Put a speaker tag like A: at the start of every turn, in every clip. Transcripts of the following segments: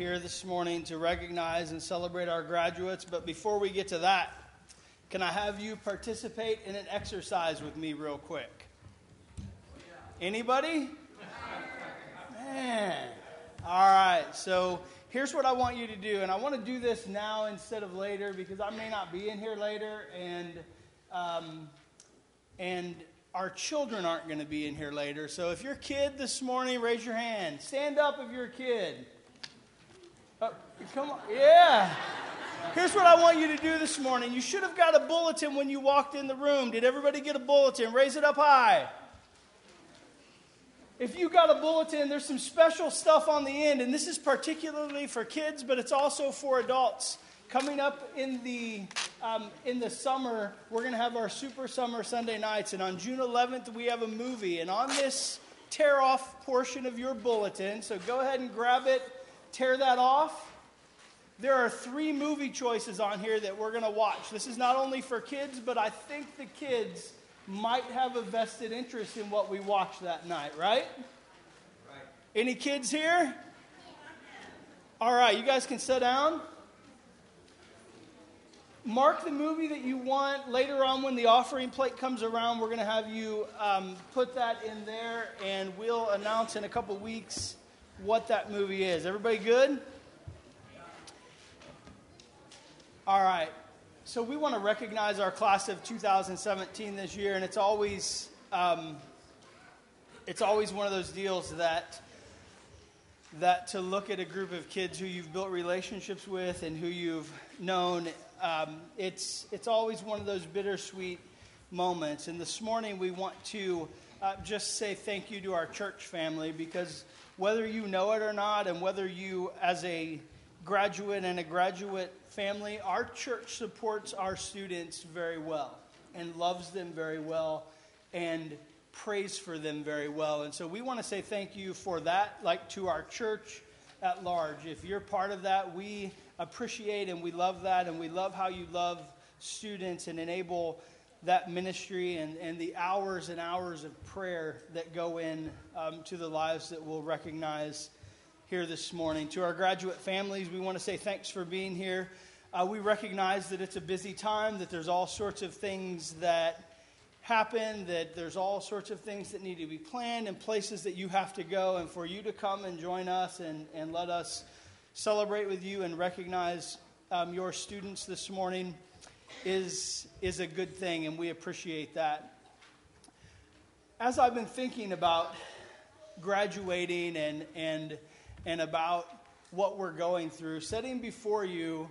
A: here this morning to recognize and celebrate our graduates. But before we get to that, can I have you participate in an exercise with me real quick? Anybody? Man. All right, so here's what I want you to do. And I want to do this now instead of later because I may not be in here later. And our children aren't going to be in here later. So if you're a kid this morning, raise your hand. Stand up if you're a kid. Oh, come on. Yeah. Here's what I want you to do this morning. You should have got a bulletin when you walked in the room. Did everybody get a bulletin? Raise it up high. If you got a bulletin, there's some special stuff on the end. And this is particularly for kids, but it's also for adults. Coming up in the summer, we're going to have our Super Summer Sunday nights. And on June 11th, we have a movie. And on this tear-off portion of your bulletin, so go ahead and grab it, tear that off. There are 3 movie choices on here that we're going to watch. This is not only for kids, but I think the kids might have a vested interest in what we watch that night, right? Right. Any kids here? All right, you guys can sit down. Mark the movie that you want. Later on when the offering plate comes around, we're going to have you put that in there, and we'll announce in a couple weeks what that movie is. Everybody good? All right. So we want to recognize our class of 2017 this year, and it's always one of those deals that to look at a group of kids who you've built relationships with and who you've known. It's always one of those bittersweet moments. And this morning we want to just say thank you to our church family, because whether you know it or not, and whether you as a graduate and a graduate family, our church supports our students very well and loves them very well and prays for them very well. And so we want to say thank you for that, like to our church at large. If you're part of that, we appreciate and we love that, and we love how you love students and enable that ministry and the hours and hours of prayer that go in to the lives that we'll recognize here this morning. To our graduate families, we want to say thanks for being here. We recognize that it's a busy time, that there's all sorts of things that happen, that there's all sorts of things that need to be planned and places that you have to go, and for you to come and join us and let us celebrate with you and recognize your students this morning is a good thing, and we appreciate that. As I've been thinking about graduating and about what we're going through, setting before you,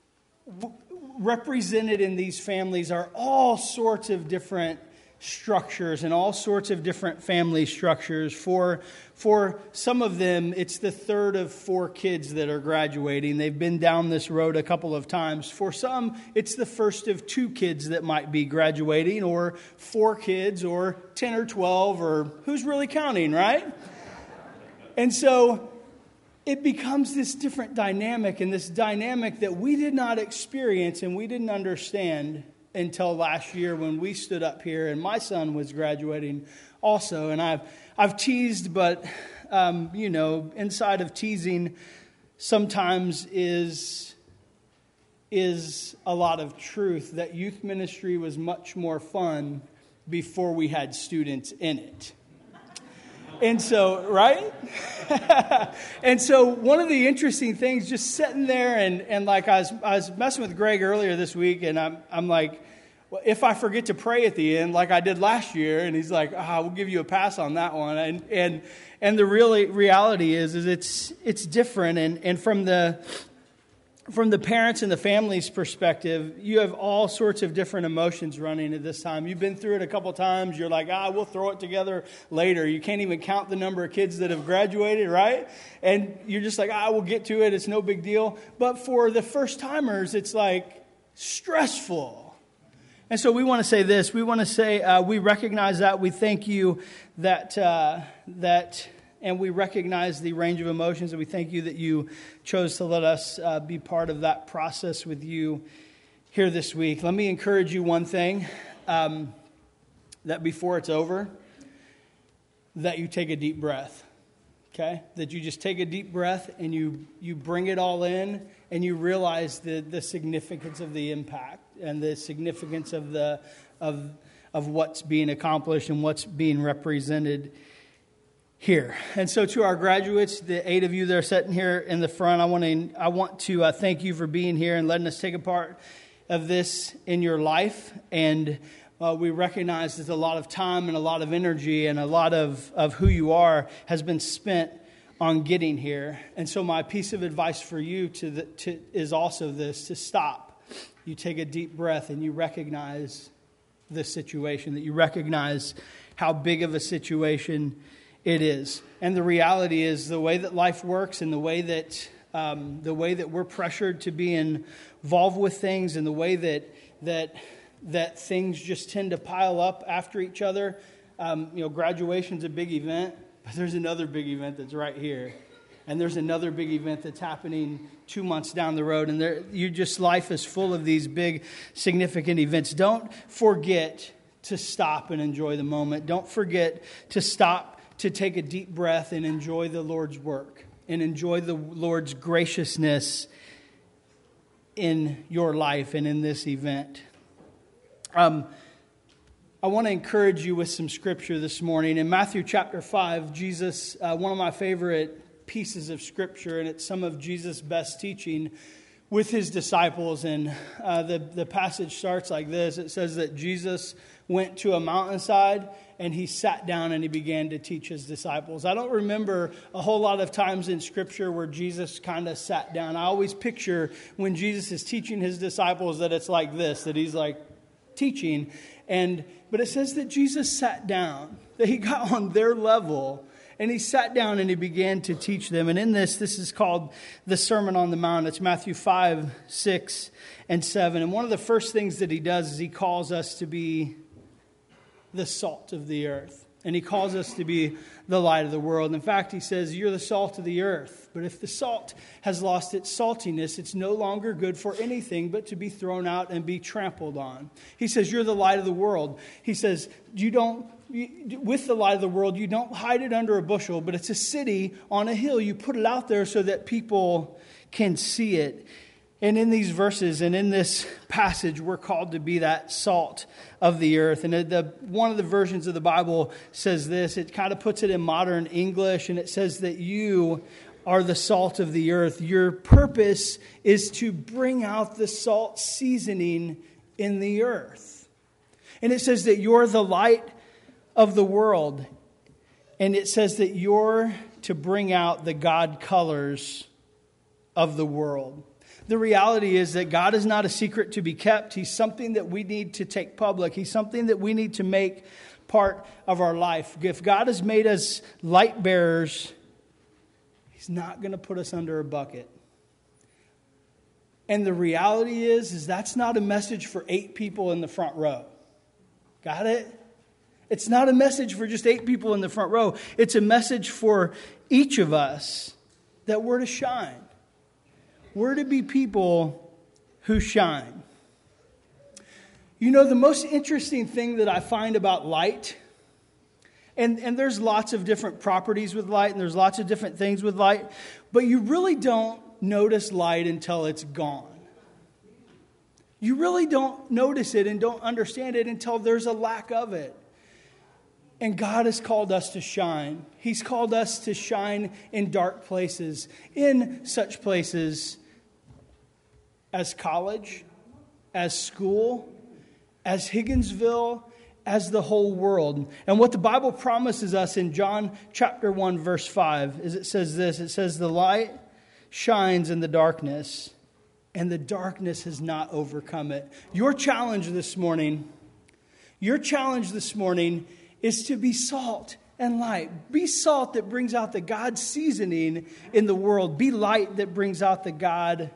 A: represented in these families are all sorts of different structures and all sorts of different family structures. For some of them, it's the third of 4 kids that are graduating. They've been down this road a couple of times. For some, it's the first of 2 kids that might be graduating, or 4 kids, or 10 or 12, or who's really counting, right? And so it becomes this different dynamic, and this dynamic that we did not experience and we didn't understand until last year when we stood up here and my son was graduating also. And I've teased, but inside of teasing sometimes is a lot of truth, that youth ministry was much more fun before we had students in it. And so, right? And so one of the interesting things, just sitting there and like I was messing with Greg earlier this week, and I'm like, well, if I forget to pray at the end like I did last year, and he's like, we'll give you a pass on that one. And the reality is it's different, and from the parents and the family's perspective, you have all sorts of different emotions running at this time. You've been through it a couple times. You're like, we'll throw it together later. You can't even count the number of kids that have graduated, right? And you're just like, we'll get to it. It's no big deal. But for the first timers, it's like stressful. And so we want to say this. We want to say we recognize that. We thank you that and we recognize the range of emotions, and we thank you that you chose to let us be part of that process with you here this week. Let me encourage you one thing, that before it's over, that you take a deep breath. Okay? That you just take a deep breath and you bring it all in and you realize the significance of the impact and the significance of what's being accomplished and what's being represented here. And so to our graduates, the 8 of you that are sitting here in the front, I want to thank you for being here and letting us take a part of this in your life. And we recognize that a lot of time and a lot of energy and a lot of who you are has been spent on getting here. And so my piece of advice for you is also this: to stop. You take a deep breath and you recognize the situation, that you recognize how big of a situation it is. And the reality is, the way that life works and the way that we're pressured to be involved with things, and the way that things just tend to pile up after each other. Graduation's a big event, but there's another big event that's right here. And there's another big event that's happening 2 months down the road. And life is full of these big, significant events. Don't forget to stop and enjoy the moment. Don't forget to stop to take a deep breath and enjoy the Lord's work and enjoy the Lord's graciousness in your life and in this event. I want to encourage you with some scripture this morning. In Matthew chapter 5, Jesus, one of my favorite pieces of scripture, and it's some of Jesus' best teaching with his disciples. And the passage starts like this. It says that Jesus went to a mountainside and he sat down and he began to teach his disciples. I don't remember a whole lot of times in Scripture where Jesus kind of sat down. I always picture when Jesus is teaching his disciples that it's like this, that he's like teaching. But it says that Jesus sat down, that he got on their level, and he sat down and he began to teach them. And in this is called the Sermon on the Mount. It's Matthew 5, 6, and 7. And one of the first things that he does is he calls us to be the salt of the earth. And he calls us to be the light of the world. In fact, he says, you're the salt of the earth. But if the salt has lost its saltiness, it's no longer good for anything but to be thrown out and be trampled on. He says, you're the light of the world. He says, with the light of the world, you don't hide it under a bushel, but it's a city on a hill. You put it out there so that people can see it. And in these verses and in this passage, we're called to be that salt of the earth. And one of the versions of the Bible says this. It kind of puts it in modern English, and it says that you are the salt of the earth. Your purpose is to bring out the salt seasoning in the earth. And it says that you're the light of the world. And it says that you're to bring out the God colors of the world. The reality is that God is not a secret to be kept. He's something that we need to take public. He's something that we need to make part of our life. If God has made us light bearers, He's not going to put us under a bucket. And the reality is that's not a message for 8 people in the front row. Got it? It's not a message for just 8 people in the front row. It's a message for each of us that we're to shine. We're to be people who shine. You know, the most interesting thing that I find about light, and there's lots of different properties with light, and there's lots of different things with light, but you really don't notice light until it's gone. You really don't notice it and don't understand it until there's a lack of it. And God has called us to shine. He's called us to shine in dark places, in such places as college, as school, as Higginsville, as the whole world. And what the Bible promises us in John chapter 1, verse 5, is it says this. It says, the light shines in the darkness, and the darkness has not overcome it. Your challenge this morning is to be salt and light. Be salt that brings out the God seasoning in the world. Be light that brings out the God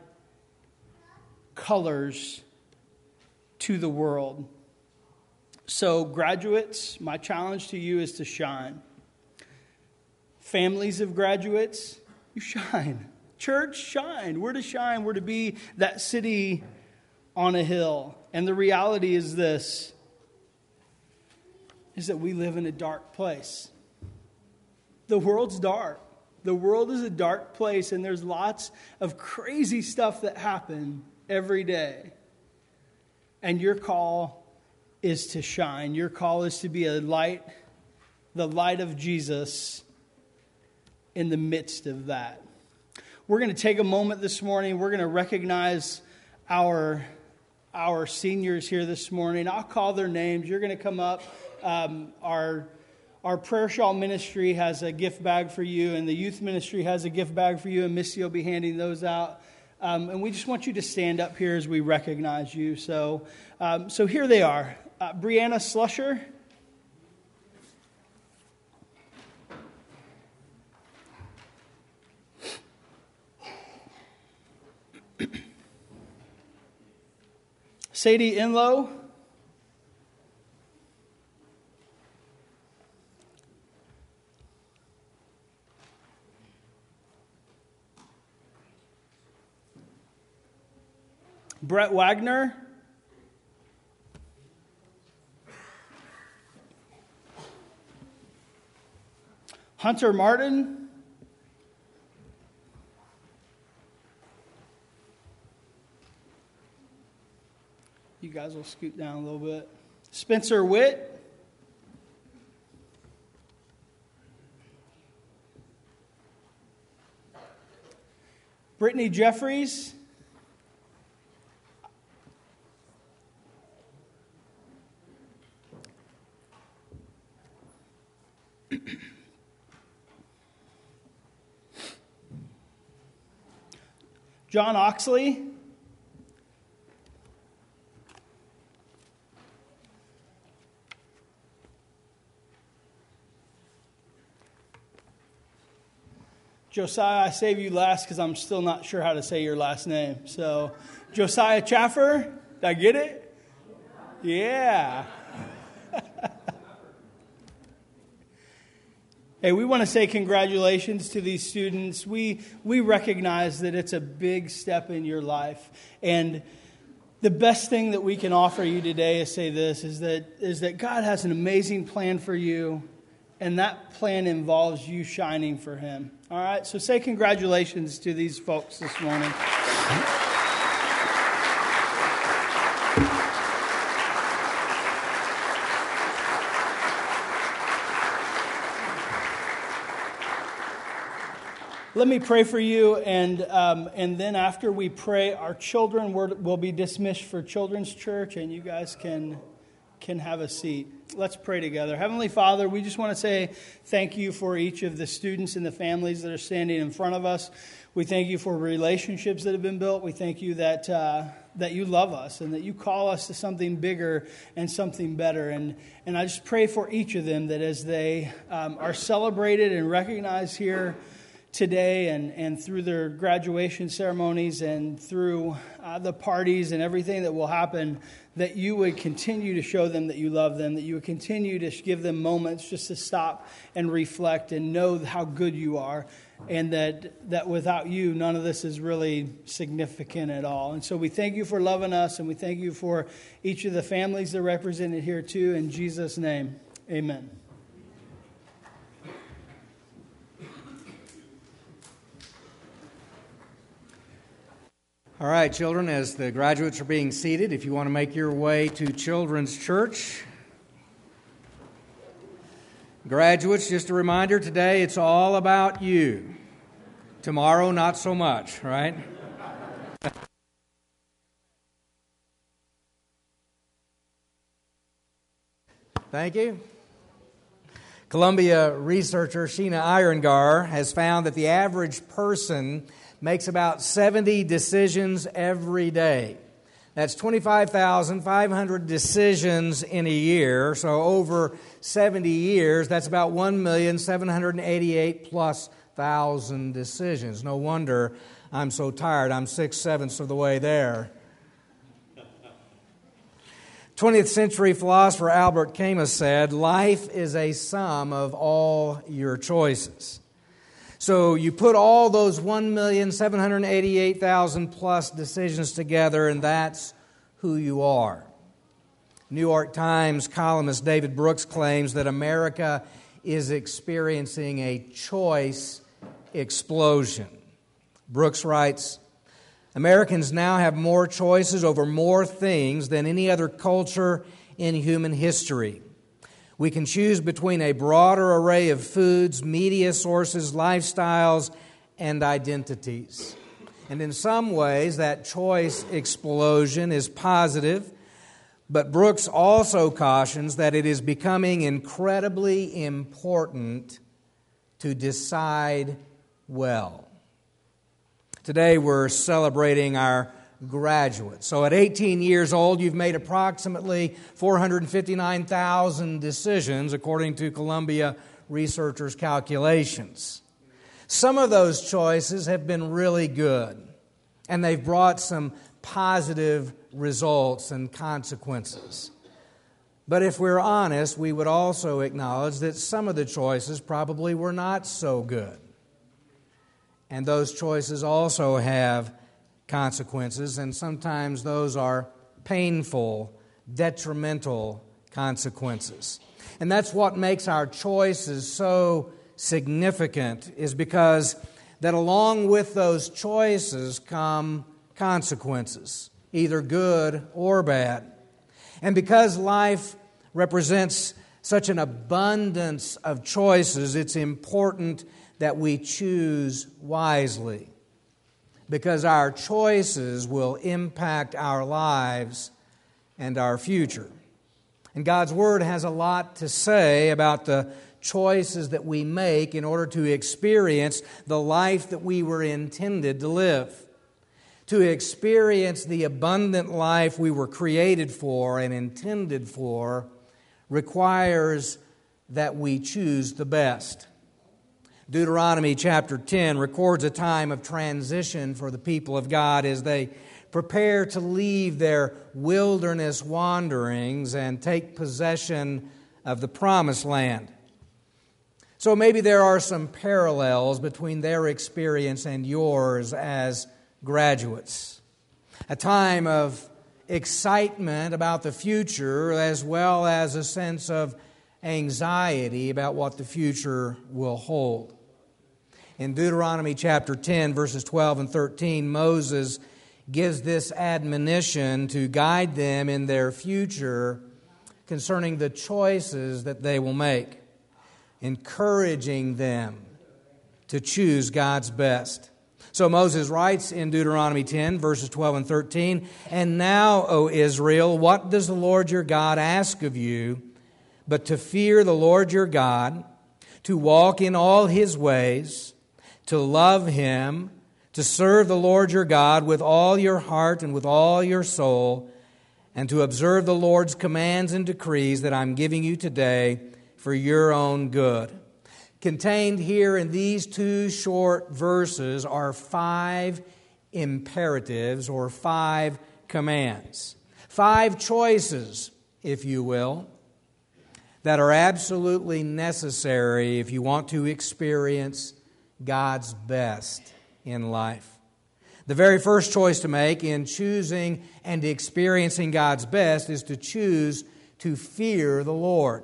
A: colors to the world. So, graduates, my challenge to you is to shine. Families of graduates, you shine. Church, shine. We're to shine. We're to be that city on a hill. And the reality is this, is that we live in a dark place. The world's dark. The world is a dark place, and there's lots of crazy stuff that happen every day. And your call is to shine. Your call is to be a light, the light of Jesus in the midst of that. We're going to take a moment this morning. We're going to recognize our seniors here this morning. I'll call their names. You're going to come up. Our prayer shawl ministry has a gift bag for you, and the youth ministry has a gift bag for you, and Missy will be handing those out. And we just want you to stand up here as we recognize you. So here they are. Brianna Slusher. Sadie Inlow. Brett Wagner. Hunter Martin. You guys will scoot down a little bit. Spencer Witt. Brittany Jeffries. John Oxley. Josiah, I save you last because I'm still not sure how to say your last name. So, Josiah Chaffer, did I get it? Yeah. Hey, we want to say congratulations to these students. We recognize that it's a big step in your life. And the best thing that we can offer you today is say this, is that God has an amazing plan for you, and that plan involves you shining for Him. All right, so say congratulations to these folks this morning. Let me pray for you, and then after we pray, our children will be dismissed for Children's Church, and you guys can have a seat. Let's pray together. Heavenly Father, we just want to say thank you for each of the students and the families that are standing in front of us. We thank you for relationships that have been built. We thank you that you love us and that you call us to something bigger and something better. And I just pray for each of them that as they are celebrated and recognized here today and through their graduation ceremonies and through the parties and everything that will happen, that you would continue to show them that you love them, that you would continue to give them moments just to stop and reflect and know how good you are, and that without you, none of this is really significant at all. And so we thank you for loving us, and we thank you for each of the families that are represented here too. In Jesus' name, amen.
B: All right, children, as the graduates are being seated, if you want to make your way to Children's Church. Graduates, just a reminder, today it's all about you. Tomorrow, not so much, right? Thank you. Columbia researcher Sheena Iyengar has found that the average person makes about 70 decisions every day. That's 25,500 decisions in a year. So over 70 years, that's about 1,788,000+ decisions. No wonder I'm so tired. I'm 6/7 of the way there. 20th century philosopher Albert Camus said, "Life is a sum of all your choices." So you put all those 1,788,000+ decisions together, and that's who you are. New York Times columnist David Brooks claims that America is experiencing a choice explosion. Brooks writes, Americans now have more choices over more things than any other culture in human history. We can choose between a broader array of foods, media sources, lifestyles, and identities. And in some ways, that choice explosion is positive, but Brooks also cautions that it is becoming incredibly important to decide well. Today we're celebrating our graduates. So at 18 years old, you've made approximately 459,000 decisions, according to Columbia researchers' calculations. Some of those choices have been really good, and they've brought some positive results and consequences. But if we're honest, we would also acknowledge that some of the choices probably were not so good. And those choices also have consequences, and sometimes those are painful, detrimental consequences. And that's what makes our choices so significant, is because that along with those choices come consequences, either good or bad. And because life represents such an abundance of choices, it's important that we choose wisely, because our choices will impact our lives and our future. And God's Word has a lot to say about the choices that we make in order to experience the life that we were intended to live. To experience the abundant life we were created for and intended for requires that we choose the best. Deuteronomy chapter 10 records a time of transition for the people of God as they prepare to leave their wilderness wanderings and take possession of the promised land. So maybe there are some parallels between their experience and yours as graduates. A time of excitement about the future, as well as a sense of anxiety about what the future will hold. In Deuteronomy chapter 10, verses 12 and 13, Moses gives this admonition to guide them in their future concerning the choices that they will make, encouraging them to choose God's best. So Moses writes in Deuteronomy 10, verses 12 and 13, "And now, O Israel, what does the Lord your God ask of you, but to fear the Lord your God, to walk in all His ways, to love Him, to serve the Lord your God with all your heart and with all your soul, and to observe the Lord's commands and decrees that I'm giving you today for your own good." Contained here in these two short verses are 5 imperatives or 5 commands. 5 choices, if you will, that are absolutely necessary if you want to experience God's best in life. The very first choice to make in choosing and experiencing God's best is to choose to fear the Lord.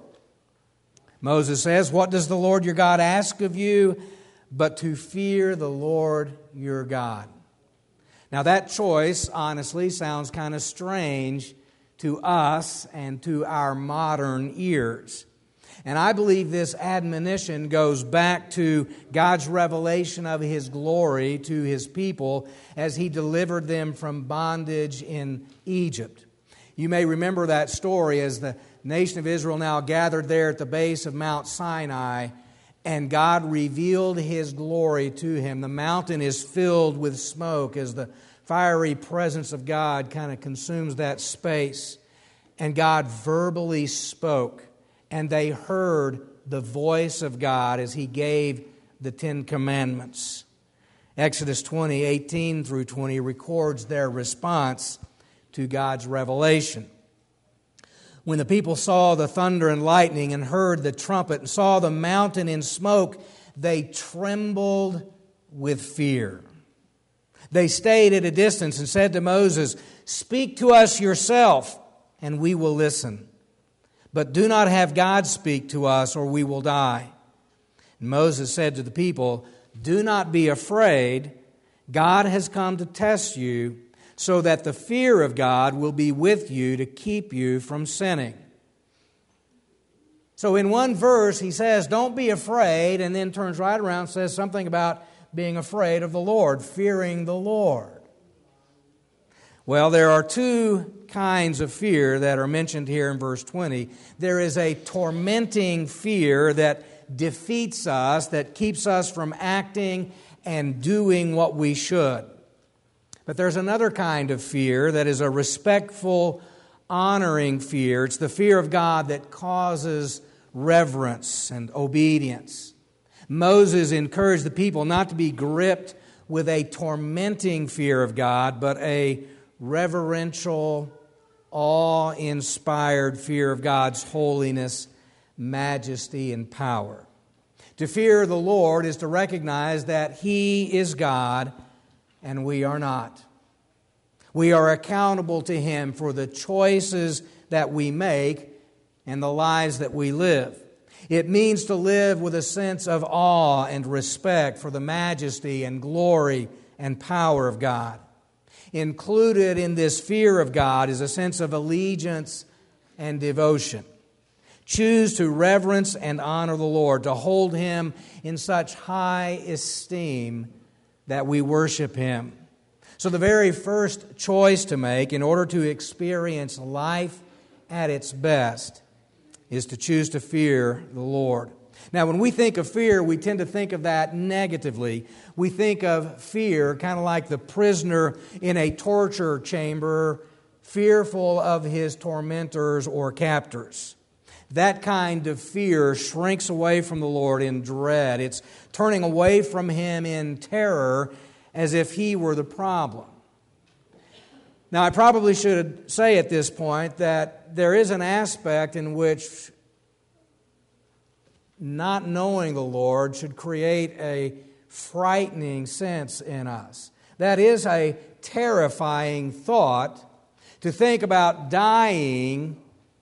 B: Moses says, "What does the Lord your God ask of you but to fear the Lord your God?" Now that choice, honestly, sounds kind of strange to us and to our modern ears. And I believe this admonition goes back to God's revelation of His glory to His people as He delivered them from bondage in Egypt. You may remember that story as the nation of Israel now gathered there at the base of Mount Sinai, and God revealed His glory to him. The mountain is filled with smoke as the fiery presence of God kind of consumes that space. And God verbally spoke, and they heard the voice of God as He gave the 10 Commandments. Exodus 20, 18 through 20 records their response to God's revelation. When the people saw the thunder and lightning and heard the trumpet and saw the mountain in smoke, they trembled with fear. They stayed at a distance and said to Moses, "Speak to us yourself, and we will listen. But do not have God speak to us, or we will die." And Moses said to the people, Do not be afraid. God has come to test you so that the fear of God will be with you to keep you from sinning. So in one verse he says, don't be afraid, and then turns right around and says something about being afraid of the Lord, fearing the Lord. Well, there are two kinds of fear that are mentioned here in verse 20. There is a tormenting fear that defeats us, that keeps us from acting and doing what we should. But there's another kind of fear that is a respectful, honoring fear. It's the fear of God that causes reverence and obedience. Moses encouraged the people not to be gripped with a tormenting fear of God, but a reverential, awe-inspired fear of God's holiness, majesty, and power. To fear the Lord is to recognize that He is God and we are not. We are accountable to Him for the choices that we make and the lives that we live. It means to live with a sense of awe and respect for the majesty and glory and power of God. Included in this fear of God is a sense of allegiance and devotion. Choose to reverence and honor the Lord, to hold Him in such high esteem that we worship Him. So the very first choice to make in order to experience life at its best is to choose to fear the Lord. Now, when we think of fear, we tend to think of that negatively. We think of fear kind of like the prisoner in a torture chamber, fearful of his tormentors or captors. That kind of fear shrinks away from the Lord in dread. It's turning away from Him in terror as if He were the problem. Now, I probably should say at this point that there is an aspect in which not knowing the Lord should create a frightening sense in us. That is a terrifying thought to think about dying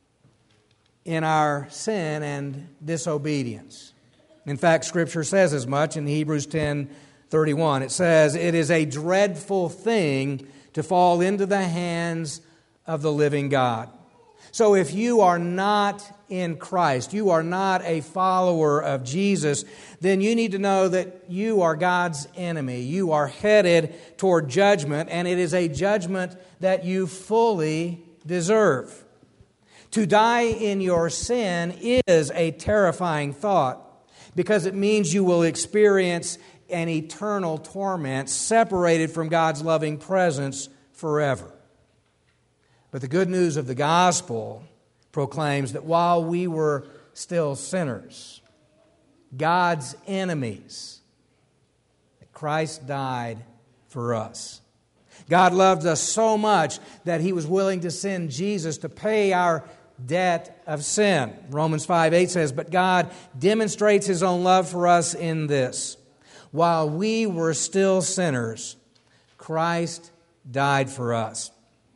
B: in our sin and disobedience. In fact, Scripture says as much in Hebrews 10:31. It says, "It is a dreadful thing to fall into the hands of the living God." So if you are not in Christ, you are not a follower of Jesus, then you need to know that you are God's enemy. You are headed toward judgment, and it is a judgment that you fully deserve. To die in your sin is a terrifying thought because it means you will experience an eternal torment separated from God's loving presence forever. But the good news of the gospel proclaims that while we were still sinners, God's enemies, that Christ died for us. God loved us so much that He was willing to send Jesus to pay our debt of sin. Romans 5:8 says, "But God demonstrates His own love for us in this: while we were still sinners, Christ died for us."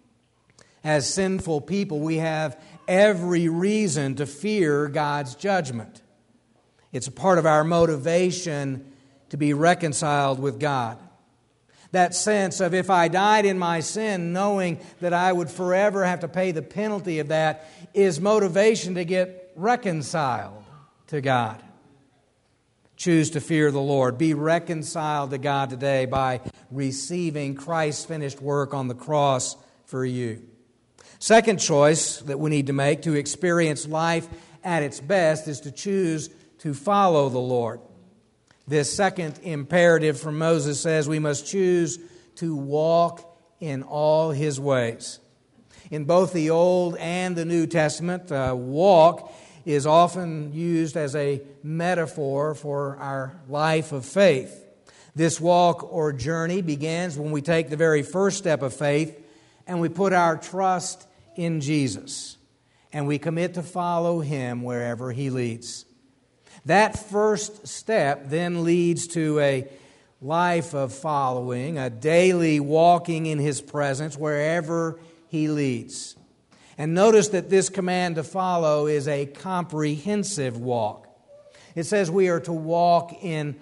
B: As sinful people, we have every reason to fear God's judgment. It's a part of our motivation to be reconciled with God. That sense of if I died in my sin, knowing that I would forever have to pay the penalty of that, is motivation to get reconciled to God. Choose to fear the Lord. Be reconciled to God today by receiving Christ's finished work on the cross for you. Second choice that we need to make to experience life at its best is to choose to follow the Lord. This second imperative from Moses says we must choose to walk in all His ways. In both the Old and the New Testament, walk is often used as a metaphor for our life of faith. This walk or journey begins when we take the very first step of faith and we put our trust in Jesus, and we commit to follow Him wherever He leads. That first step then leads to a life of following, a daily walking in His presence wherever He leads. And notice that this command to follow is a comprehensive walk. It says we are to walk in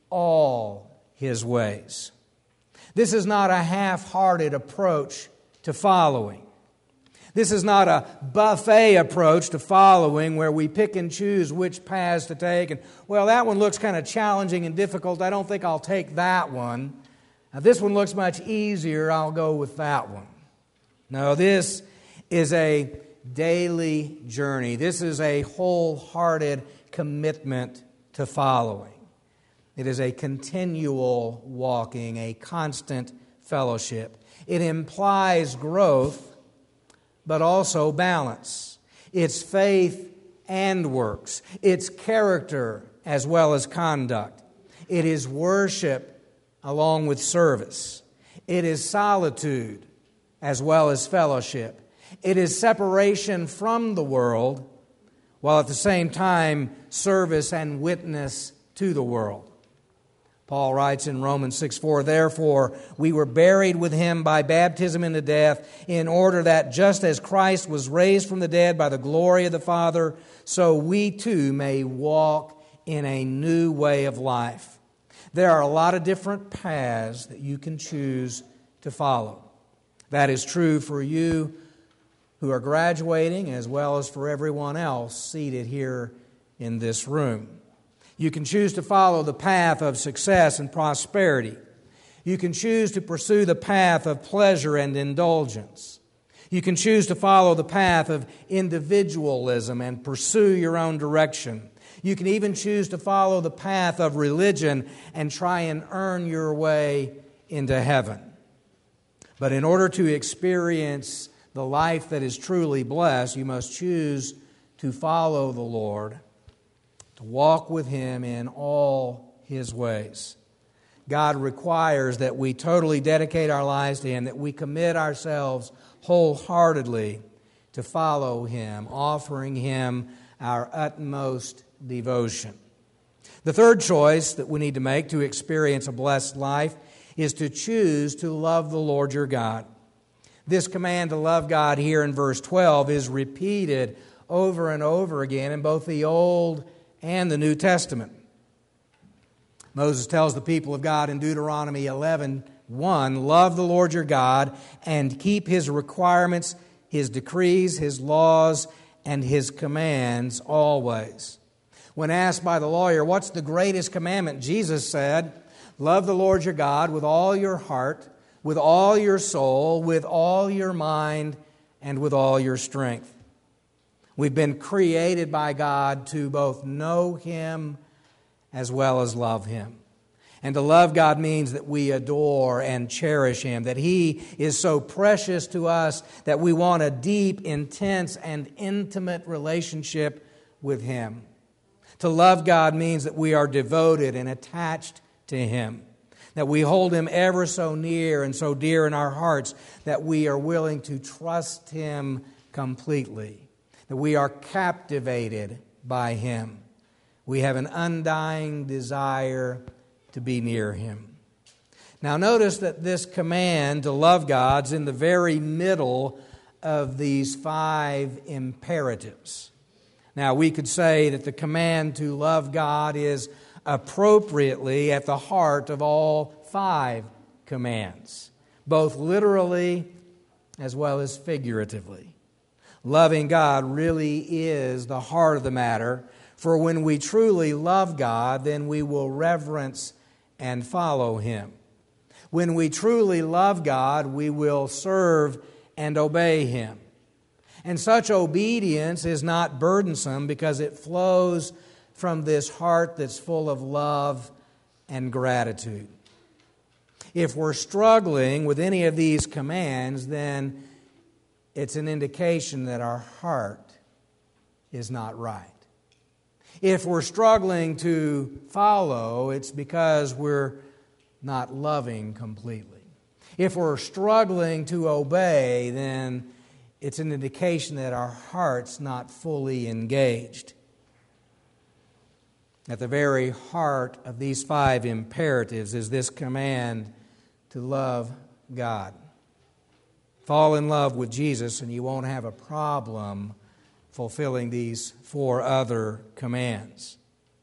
B: all His ways. This is not a half-hearted approach to following. This is not a buffet approach to following where we pick and choose which paths to take. And, well, that one looks kind of challenging and difficult. I don't think I'll take that one. Now, this one looks much easier. I'll go with that one. No, this is a daily journey. This is a wholehearted commitment to following. It is a continual walking, a constant fellowship. It implies growth, but also balance. It's faith and works. It's character as well as conduct. It is worship along with service. It is solitude as well as fellowship. It is separation from the world, while at the same time service and witness to the world. Paul writes in Romans 6:4, "Therefore we were buried with Him by baptism into death, in order that just as Christ was raised from the dead by the glory of the Father, so we too may walk in a new way of life." There are a lot of different paths that you can choose to follow. That is true for you who are graduating as well as for everyone else seated here in this room. You can choose to follow the path of success and prosperity. You can choose to pursue the path of pleasure and indulgence. You can choose to follow the path of individualism and pursue your own direction. You can even choose to follow the path of religion and try and earn your way into heaven. But in order to experience the life that is truly blessed, you must choose to follow the Lord, to walk with Him in all His ways. God requires that we totally dedicate our lives to Him, that we commit ourselves wholeheartedly to follow Him, offering Him our utmost devotion. The third choice that we need to make to experience a blessed life is to choose to love the Lord your God. This command to love God here in verse 12 is repeated over and over again in both the Old and the New Testament. Moses tells the people of God in Deuteronomy 11:1, "Love the Lord your God and keep His requirements, His decrees, His laws, and His commands always." When asked by the lawyer, "What's the greatest commandment?" Jesus said, "Love the Lord your God with all your heart, with all your soul, with all your mind, and with all your strength." We've been created by God to both know Him as well as love Him. And to love God means that we adore and cherish Him, that He is so precious to us that we want a deep, intense, and intimate relationship with Him. To love God means that we are devoted and attached to Him, that we hold Him ever so near and so dear in our hearts that we are willing to trust Him completely, that we are captivated by Him. We have an undying desire to be near Him. Now notice that this command to love God's in the very middle of these 5 imperatives. Now we could say that the command to love God is appropriately at the heart of all 5 commands, both literally as well as figuratively. Loving God really is the heart of the matter, for when we truly love God, then we will reverence and follow Him. When we truly love God, we will serve and obey Him. And such obedience is not burdensome because it flows from this heart that's full of love and gratitude. If we're struggling with any of these commands, then it's an indication that our heart is not right. If we're struggling to follow, it's because we're not loving completely. If we're struggling to obey, then it's an indication that our heart's not fully engaged. At the very heart of these 5 imperatives is this command to love God. Fall in love with Jesus and you won't have a problem fulfilling these 4 other commands.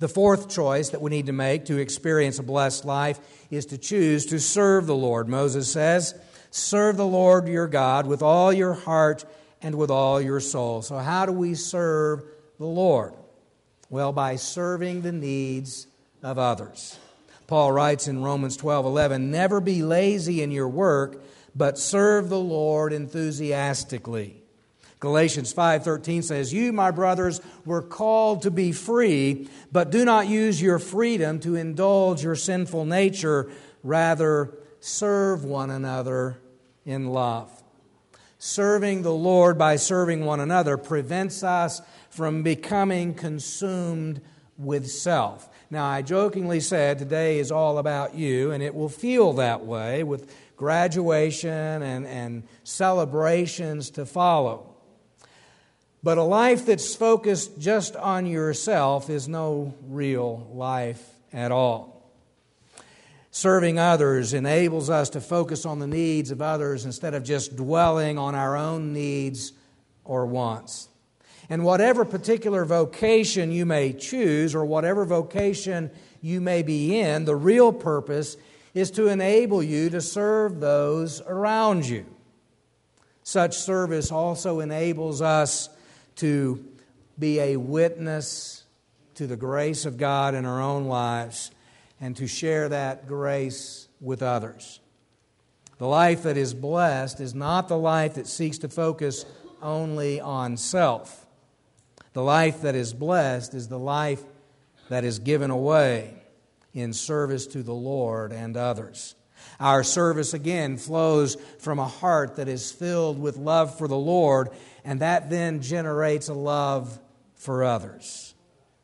B: The fourth choice that we need to make to experience a blessed life is to choose to serve the Lord. Moses says, serve the Lord your God with all your heart and with all your soul. So how do we serve the Lord? Well, by serving the needs of others. Paul writes in Romans 12:11, never be lazy in your work, but serve the Lord enthusiastically. Galatians 5:13 says, you, my brothers, were called to be free, but do not use your freedom to indulge your sinful nature. Rather, serve one another in love. Serving the Lord by serving one another prevents us from becoming consumed with self. Now, I jokingly said today is all about you, and it will feel that way with graduation and celebrations to follow. But a life that's focused just on yourself is no real life at all. Serving others enables us to focus on the needs of others instead of just dwelling on our own needs or wants. And whatever particular vocation you may choose or whatever vocation you may be in, the real purpose is to enable you to serve those around you. Such service also enables us to be a witness to the grace of God in our own lives and to share that grace with others. The life that is blessed is not the life that seeks to focus only on self. The life that is blessed is the life that is given away in service to the Lord and others. Our service, again, flows from a heart that is filled with love for the Lord, and that then generates a love for others.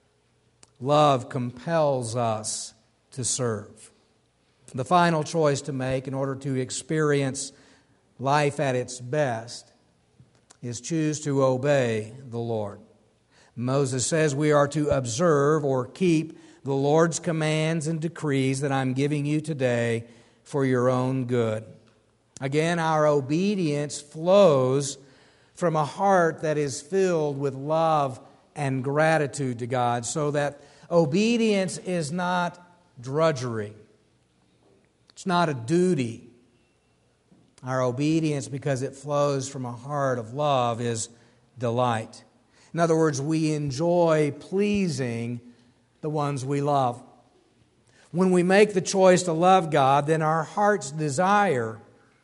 B: Love compels us to serve. The final choice to make in order to experience life at its best is choose to obey the Lord. Moses says we are to observe or keep the Lord's commands and decrees that I'm giving you today for your own good. Again, our obedience flows from a heart that is filled with love and gratitude to God, so that obedience is not drudgery. It's not a duty. Our obedience, because it flows from a heart of love, is delight. In other words, we enjoy pleasing the ones we love. When we make the choice to love God, then our heart's desire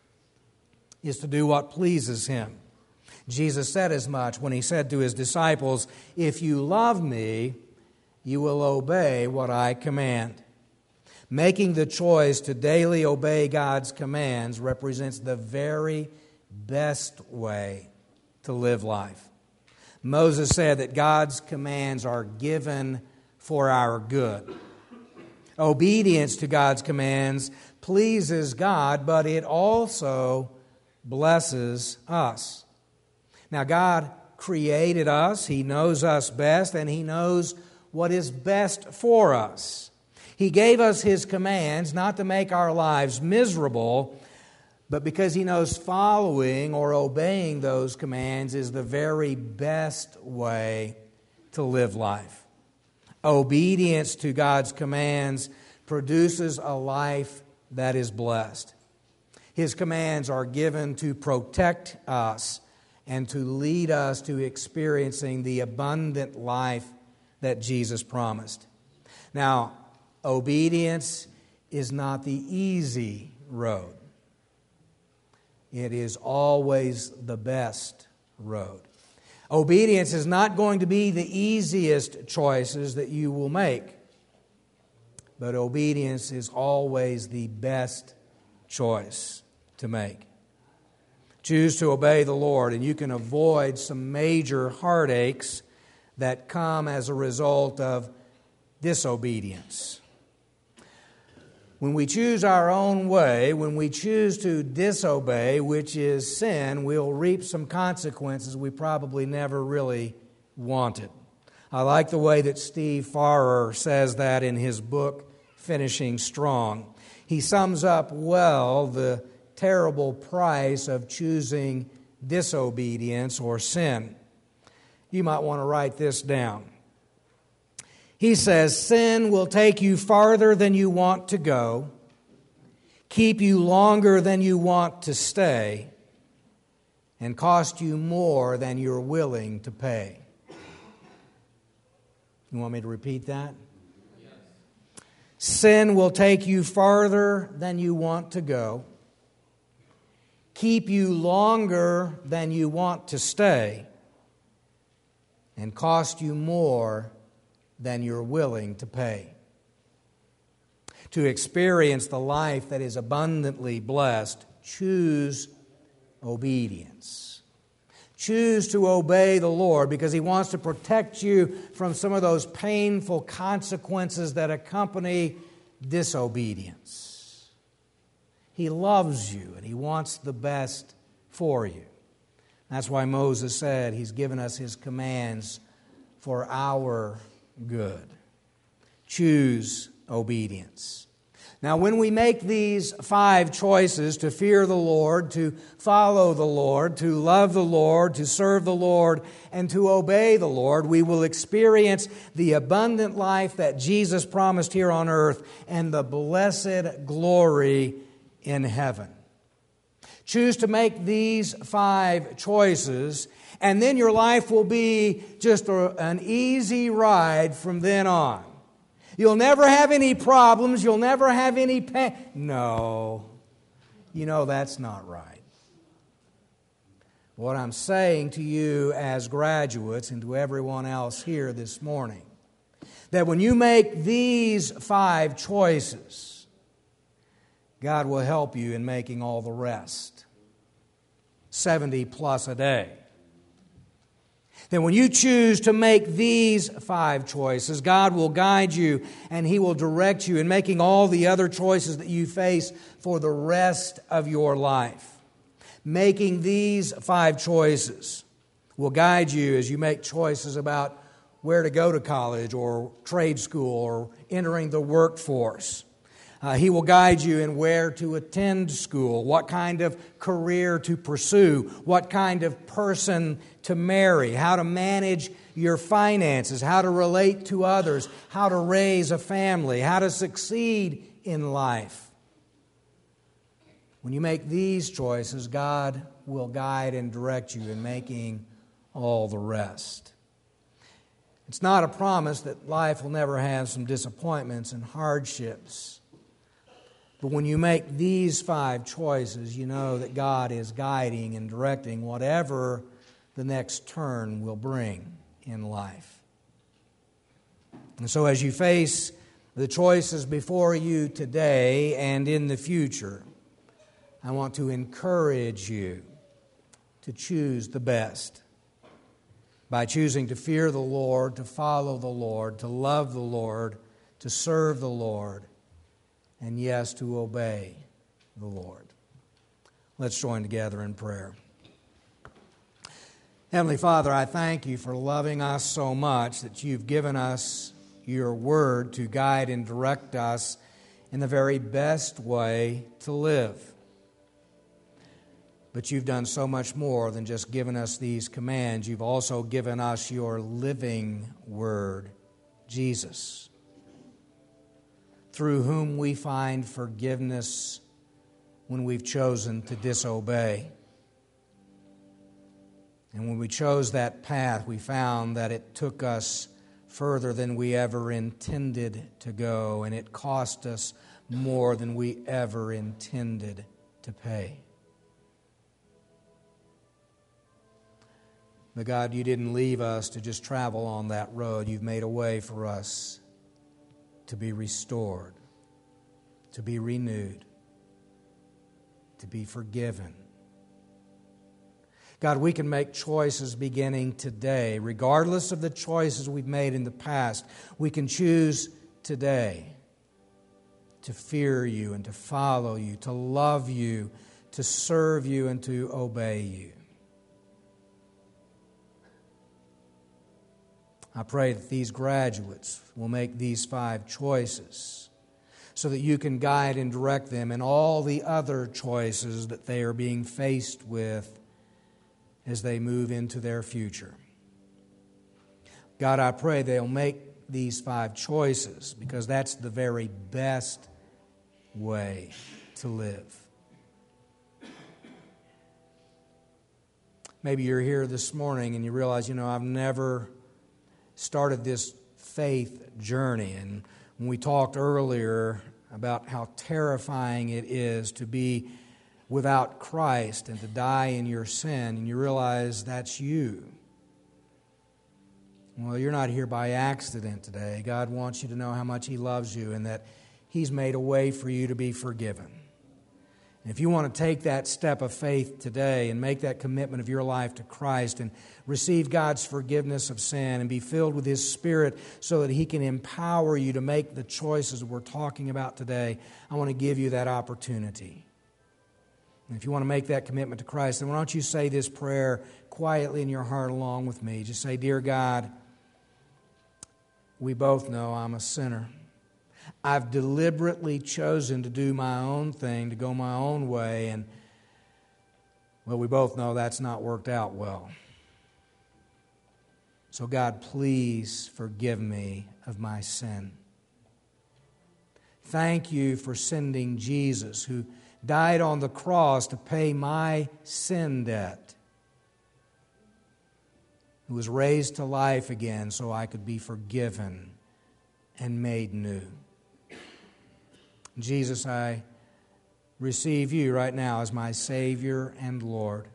B: is to do what pleases Him. Jesus said as much when He said to His disciples, if you love me, you will obey what I command. Making the choice to daily obey God's commands represents the very best way to live life. Moses said that God's commands are given for our good. Obedience to God's commands pleases God, but it also blesses us. Now, God created us. He knows us best, and He knows what is best for us. He gave us His commands not to make our lives miserable, but because He knows following or obeying those commands is the very best way to live life. Obedience to God's commands produces a life that is blessed. His commands are given to protect us and to lead us to experiencing the abundant life that Jesus promised. Now, obedience is not the easy road. It is always the best road. Obedience is not going to be the easiest choices that you will make, but obedience is always the best choice to make. Choose to obey the Lord, and you can avoid some major heartaches that come as a result of disobedience. When we choose our own way, when we choose to disobey, which is sin, we'll reap some consequences we probably never really wanted. I like the way that Steve Farrer says that in his book, Finishing Strong. He sums up well the terrible price of choosing disobedience or sin. You might want to write this down. He says, sin will take you farther than you want to go, keep you longer than you want to stay, and cost you more than you're willing to pay. You want me to repeat that? Yes. Sin will take you farther than you want to go, keep you longer than you want to stay, and cost you more than you're willing to pay. To experience the life that is abundantly blessed, choose obedience. Choose to obey the Lord because He wants to protect you from some of those painful consequences that accompany disobedience. He loves you and He wants the best for you. That's why Moses said He's given us His commands for our good. Choose obedience. Now, when we make these 5 choices to fear the Lord, to follow the Lord, to love the Lord, to serve the Lord, and to obey the Lord, we will experience the abundant life that Jesus promised here on earth and the blessed glory in heaven. Choose to make these 5 choices, and then your life will be just an easy ride from then on. You'll never have any problems. You'll never have any pain. No, you know that's not right. What I'm saying to you as graduates and to everyone else here this morning, that when you make these 5 choices, God will help you in making all the rest. 70 plus a day. Then when you choose to make these 5 choices, God will guide you and He will direct you in making all the other choices that you face for the rest of your life. Making these 5 choices will guide you as you make choices about where to go to college or trade school or entering the workforce. He will guide you in where to attend school, what kind of career to pursue, what kind of person to marry, how to manage your finances, how to relate to others, how to raise a family, how to succeed in life. When you make these choices, God will guide and direct you in making all the rest. It's not a promise that life will never have some disappointments and hardships. But when you make these 5 choices, you know that God is guiding and directing whatever the next turn will bring in life. And so as you face the choices before you today and in the future, I want to encourage you to choose the best by choosing to fear the Lord, to follow the Lord, to love the Lord, to serve the Lord, and yes, to obey the Lord. Let's join together in prayer. Heavenly Father, I thank You for loving us so much that You've given us Your Word to guide and direct us in the very best way to live. But You've done so much more than just given us these commands. You've also given us Your living Word, Jesus, through whom we find forgiveness when we've chosen to disobey. And when we chose that path, we found that it took us further than we ever intended to go, and it cost us more than we ever intended to pay. But God, You didn't leave us to just travel on that road. You've made a way for us to be restored, to be renewed, to be forgiven. God, we can make choices beginning today. Regardless of the choices we've made in the past, we can choose today to fear You and to follow You, to love You, to serve You, and to obey You. I pray that these graduates will make these 5 choices so that You can guide and direct them in all the other choices that they are being faced with as they move into their future. God, I pray they'll make these 5 choices, because that's the very best way to live. Maybe you're here this morning and you realize, I've never started this faith journey. And when we talked earlier about how terrifying it is to be without Christ and to die in your sin, and you realize that's you. Well, you're not here by accident today. God wants you to know how much He loves you and that He's made a way for you to be forgiven. And if you want to take that step of faith today and make that commitment of your life to Christ and receive God's forgiveness of sin and be filled with His Spirit so that He can empower you to make the choices we're talking about today, I want to give you that opportunity. And if you want to make that commitment to Christ, then why don't you say this prayer quietly in your heart along with me. Just say, Dear God, we both know I'm a sinner. I've deliberately chosen to do my own thing, to go my own way, and, well, we both know that's not worked out well. So, God, please forgive me of my sin. Thank you for sending Jesus, who died on the cross to pay my sin debt, who was raised to life again so I could be forgiven and made new. Jesus, I receive you right now as my Savior and Lord.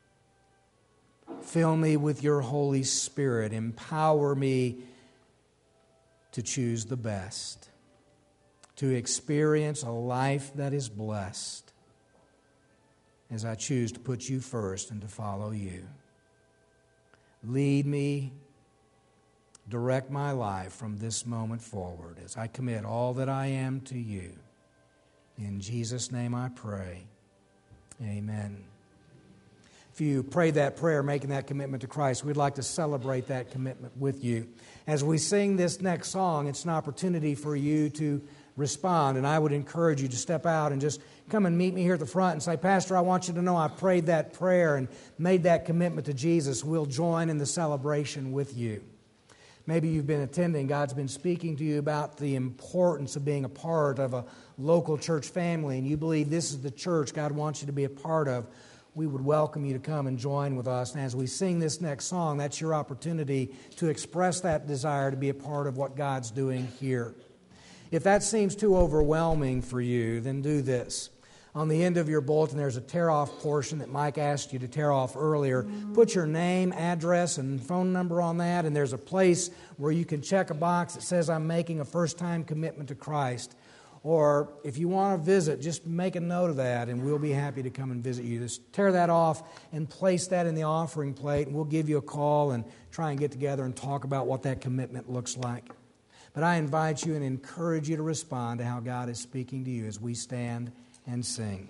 B: Fill me with your Holy Spirit. Empower me to choose the best, to experience a life that is blessed as I choose to put you first and to follow you. Lead me, direct my life from this moment forward as I commit all that I am to you. In Jesus' name I pray. Amen. If you prayed that prayer, making that commitment to Christ, we'd like to celebrate that commitment with you. As we sing this next song, it's an opportunity for you to respond, and I would encourage you to step out and just come and meet me here at the front and say, Pastor, I want you to know I prayed that prayer and made that commitment to Jesus. We'll join in the celebration with you. Maybe you've been attending. God's been speaking to you about the importance of being a part of a local church family, and you believe this is the church God wants you to be a part of. We would welcome you to come and join with us. And as we sing this next song, that's your opportunity to express that desire to be a part of what God's doing here. If that seems too overwhelming for you, then do this. On the end of your bulletin, there's a tear-off portion that Mike asked you to tear off earlier. Put your name, address, and phone number on that, and there's a place where you can check a box that says, I'm making a first-time commitment to Christ. Or if you want to visit, just make a note of that, and we'll be happy to come and visit you. Just tear that off and place that in the offering plate, and we'll give you a call and try and get together and talk about what that commitment looks like. But I invite you and encourage you to respond to how God is speaking to you as we stand and sing.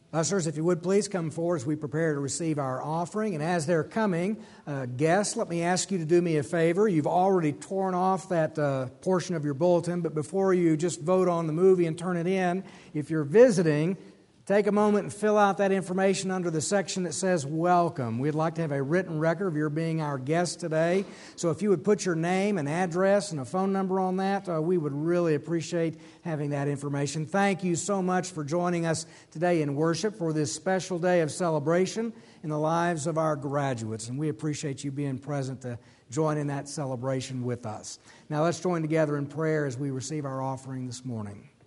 B: Ushers, if you would please come forward as we prepare to receive our offering. And as they're coming, guests, let me ask you to do me a favor. You've already torn off that portion of your bulletin, but before you just vote on the movie and turn it in, if you're visiting, take a moment and fill out that information under the section that says welcome. We'd like to have a written record of your being our guest today. So if you would put your name and address and a phone number on that, we would really appreciate having that information. Thank you so much for joining us today in worship for this special day of celebration in the lives of our graduates. And we appreciate you being present to join in that celebration with us. Now let's join together in prayer as we receive our offering this morning.